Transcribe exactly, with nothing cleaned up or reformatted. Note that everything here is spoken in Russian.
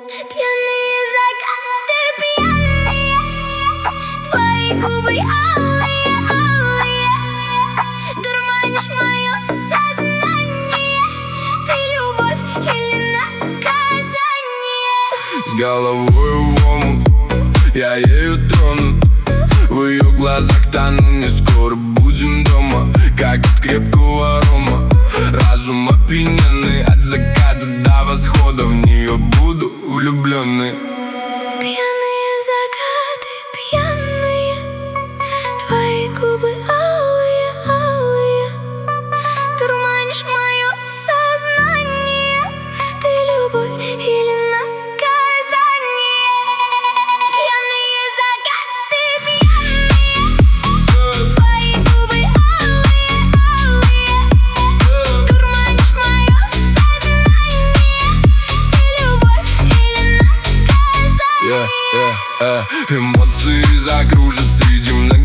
Пьяные закаты, пьяные, твои губы алые, алые, дурманишь мое сознание. Ты любовь или наказание? С головой в омут, я ею тронут. В ее глазах тону, не скоро будем дома. Как от крепкого рома, разум опьяненный. От заката до восхода в нее буду влюбленный. Пьяные закаты, пьяные, твои губы алые, алые, дурманишь мое сознание. Ты любовь или наказание? Пьяные закаты, пьяные, твои губы алые, алые, дурманишь мое сознание. Ты любовь или наказание? Yeah, yeah, yeah. Эмоции закружат среди многих